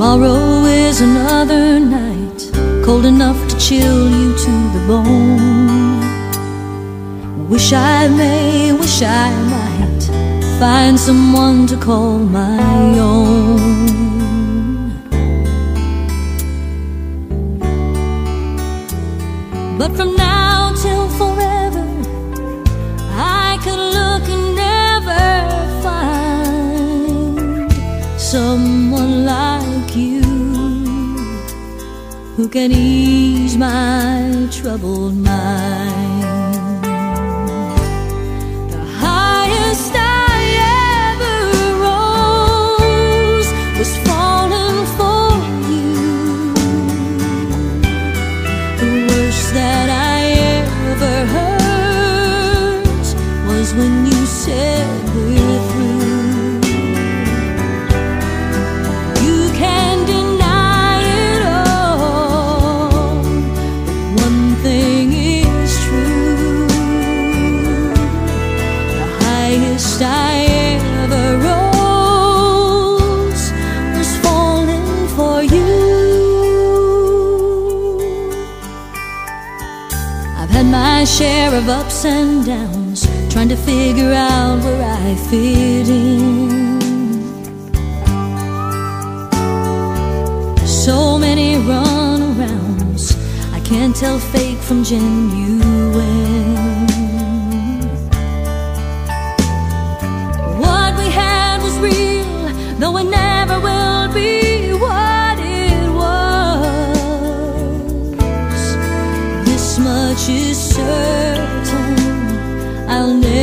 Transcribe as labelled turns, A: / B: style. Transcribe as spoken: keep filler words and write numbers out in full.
A: Tomorrow is another night, cold enough to chill you to the bone. Wish I may, wish I might find someone to call my own. But from now till forever, I could look and never find someone like you who can ease my troubled mind. The highest I ever rose was falling for you. The worst that I ever heard was when you said we're through. You can deny it all, but one thing is true. The highest I ever rose was falling for you. I've had my share of ups and downs, trying to figure out where I fit in. So many runarounds, I can't tell fake from genuine. What we had was real, though it never will be what it was. This much is certain, I'll never